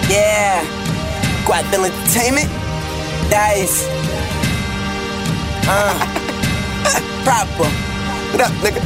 Yeah, Guadville Entertainment, Dice, Proper. What up, nigga?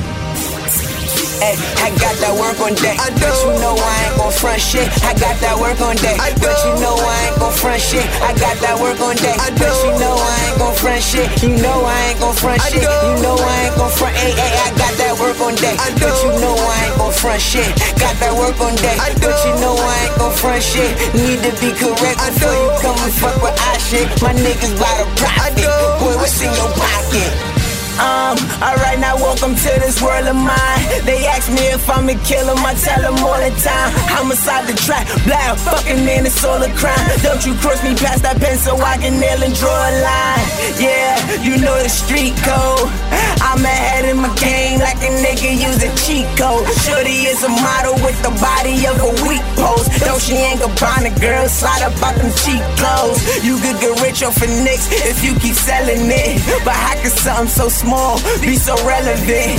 Hey, I got that work on deck, but you know I ain't gon' front shit. I got that work on deck, but you know I ain't gon' front shit. I got that work on deck, but you know I ain't gon' front shit. You know I ain't gon' front shit. You know I ain't gon' front. Hey, I got that work on deck, but you know I ain't gon' front shit. Got that work on deck, but you know I ain't gon' front shit. Need to be correct before you come and fuck with our shit. My niggas by the profit. Boy, what's in your pocket? Alright, now welcome to this world of mine. They ask me if I'm a killer, I tell them all the time. Homicide the track, black, fucking man, it's all a crime. Don't you cross me past that pen so I can nail and draw a line. Yeah, you know the street code. I'm ahead in my game like a nigga using cheat code. Shorty is a model with the body of a weak pose. Though she ain't Gabbana, girl, slide up out them cheap clothes. You could get rich off of nicks if you keep selling it. But how can something so small be so relevant?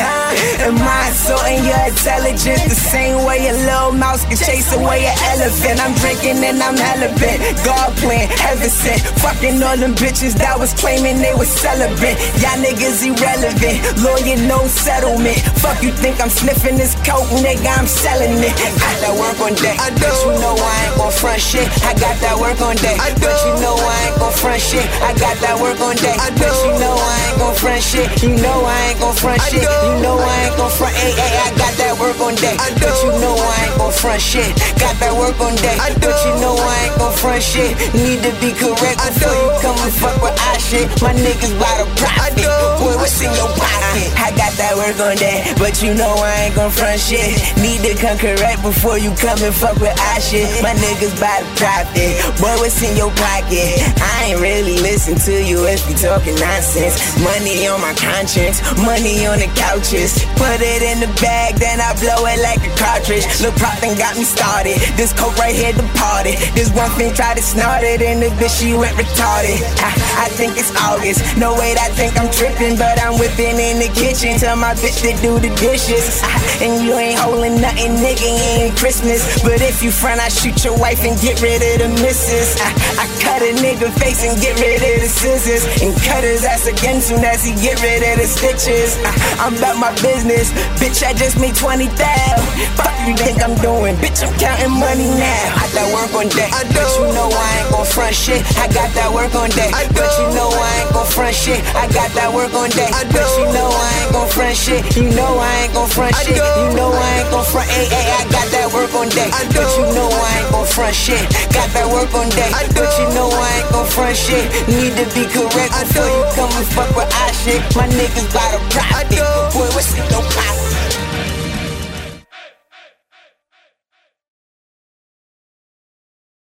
And my soul and your intelligence the same way a little mouse can chase away an elephant. I'm drinking and I'm hella bent. God plan, heaven sent. Fucking all them bitches that was claiming they was celibate. Y'all niggas irrelevant. Lawyer, no settlement. Fuck you think I'm sniffing this coke, nigga, I'm selling it. I got that work on deck, but you know I ain't gon' front shit. I got that work on deck, but you know I ain't gon' front shit. I got that work on deck, but you know I ain't gon' front shit. You know I ain't gon' front shit. You know I ain't gon' front. Ay, I got that work on deck, but you know I ain't gon' front shit. Got that work on deck, but you know I ain't gon' front shit. Need to be correct before you come and fuck with our shit. My niggas by the profit. Boy, what's in your pocket? I got that work on deck, but you know I ain't gon' front shit. Need to come correct before you come and fuck with our shit. My niggas by the profit. Boy, what's in your pocket? I ain't really listen to you if you talking nonsense. Money on my conscience, money on the couches. Put it in the bag, then I blow it like a cartridge. Lil' Prop done got me started. This coke right here departed. This one thing tried to snort it, and the bitch she went retarded. I think it's August. No wait, I think I'm tripping, but I'm whipping in the kitchen. Tell my bitch to do the dishes. And you ain't holding nothing, nigga, ain't Christmas. But if you front, I shoot your wife and get rid of the missus. I cut a nigga face and get rid of the scissors, and cut his ass again soon as he get rid of the stitches. I'm about my business, bitch, I just made 20,000. Fuck you think I'm doing, bitch, I'm counting money now. I got that work on deck, but you know I ain't gon' front shit. I got that work on deck, but you know I ain't gon' front shit. I got that work on deck, but you know I ain't gon' front shit. You know I ain't gon' front shit. You know I ain't gon' front. Ay, I got that work on deck, but you know I ain't gon' front shit. Got that work on deck, but you know I ain't gon' front shit. Need to be correct before you come and fuck with our shit. My niggas by the profit. Boy, what's in your